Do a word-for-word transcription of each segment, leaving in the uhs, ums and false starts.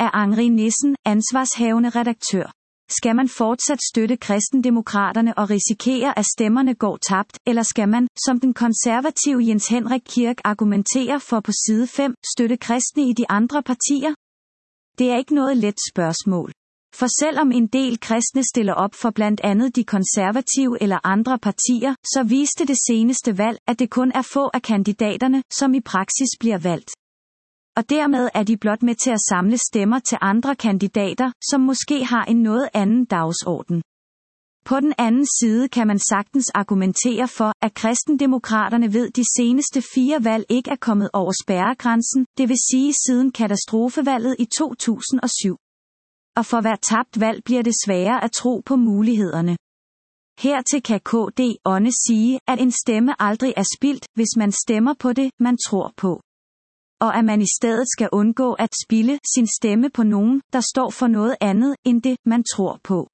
af Henri Nissen, ansvarshavende redaktør. Skal man fortsat støtte kristendemokraterne og risikere, at stemmerne går tabt, eller skal man, som den konservative Jens Henrik Kirk argumenterer for på side fem, støtte kristne i de andre partier? Det er ikke noget let spørgsmål. For selvom en del kristne stiller op for blandt andet de konservative eller andre partier, så viste det seneste valg, at det kun er få af kandidaterne, som i praksis bliver valgt. Og dermed er de blot med til at samle stemmer til andre kandidater, som måske har en noget anden dagsorden. På den anden side kan man sagtens argumentere for, at kristendemokraterne ved de seneste fire valg ikke er kommet over spærregrænsen, det vil sige siden katastrofevalget i to tusind og syv. Og for hver tabt valg bliver det sværere at tro på mulighederne. Hertil kan K D-ånde sige, at en stemme aldrig er spildt, hvis man stemmer på det, man tror på. Og at man i stedet skal undgå at spilde sin stemme på nogen, der står for noget andet, end det, man tror på.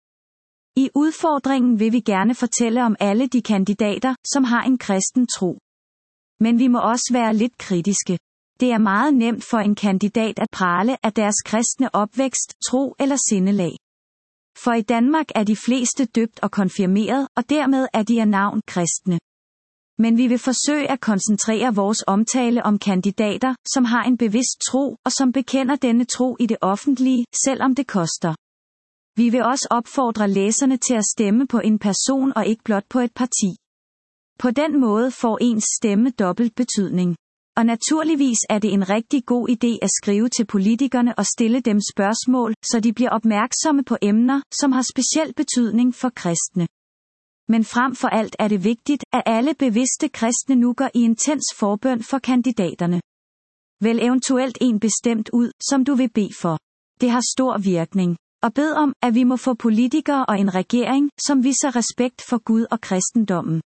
I udfordringen vil vi gerne fortælle om alle de kandidater, som har en kristen tro. Men vi må også være lidt kritiske. Det er meget nemt for en kandidat at prale af deres kristne opvækst, tro eller sindelag. For i Danmark er de fleste døbt og konfirmeret, og dermed er de af navn kristne. Men vi vil forsøge at koncentrere vores omtale om kandidater, som har en bevidst tro, og som bekender denne tro i det offentlige, selvom det koster. Vi vil også opfordre læserne til at stemme på en person og ikke blot på et parti. På den måde får ens stemme dobbelt betydning. Og naturligvis er det en rigtig god idé at skrive til politikerne og stille dem spørgsmål, så de bliver opmærksomme på emner, som har speciel betydning for kristne. Men frem for alt er det vigtigt, at alle bevidste kristne nu går i intens forbøn for kandidaterne. Vælg eventuelt en bestemt ud, som du vil bede for. Det har stor virkning. Og bed om, at vi må få politikere og en regering, som viser respekt for Gud og kristendommen.